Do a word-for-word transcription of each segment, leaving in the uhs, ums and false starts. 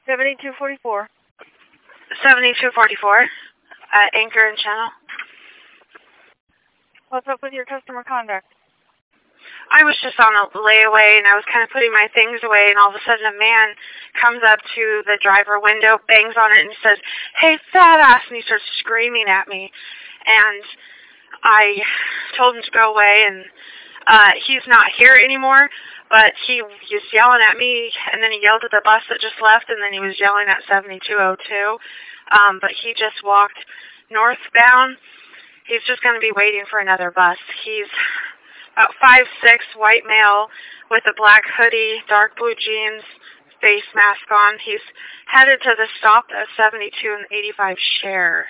seventy-two forty-four. seventy-two forty-four at Anchor and Channel. What's up with your customer conduct? I was just on a layaway, and I was kind of putting my things away, and all of a sudden a man comes up to the driver window, bangs on it, and says, "Hey, fat ass," and he starts screaming at me. And I told him to go away, and uh, he's not here anymore, but he was yelling at me, and then he yelled at the bus that just left, and then he was yelling at seventy-two oh two. Um, but he just walked northbound. He's just going to be waiting for another bus. He's about five six, white male with a black hoodie, dark blue jeans, face mask on. He's headed to the stop at seventy-two and eighty-five Share.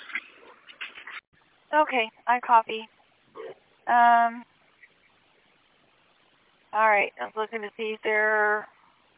Okay, I copy. Um, all right, I was looking to see if there...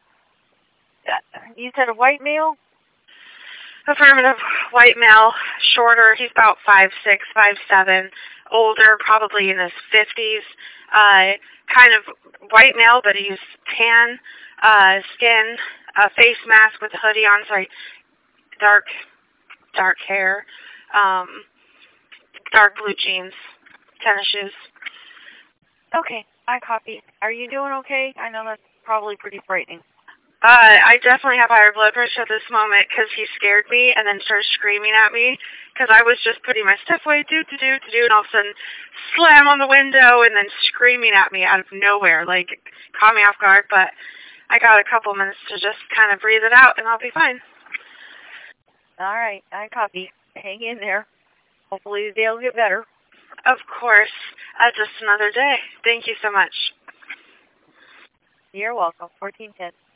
You said a white male? Affirmative, white male, shorter. He's about five six, five seven, older, probably in his fifties. Uh, kind of white male, but he's tan uh, skin, a face mask with a hoodie on. Sorry, dark, dark hair, um, dark blue jeans, tennis shoes. Okay, I copy. Are you doing okay? I know that's probably pretty frightening. Uh, I definitely have higher blood pressure at this moment because he scared me and then started screaming at me because I was just putting my stuff away, do, do, do, do, and all of a sudden slam on the window and then screaming at me out of nowhere. Like, caught me off guard, but I got a couple minutes to just kind of breathe it out and I'll be fine. All right, I copy. Hang in there. Hopefully the day will get better. Of course. Uh, just another day. Thank you so much. You're welcome. fourteen ten.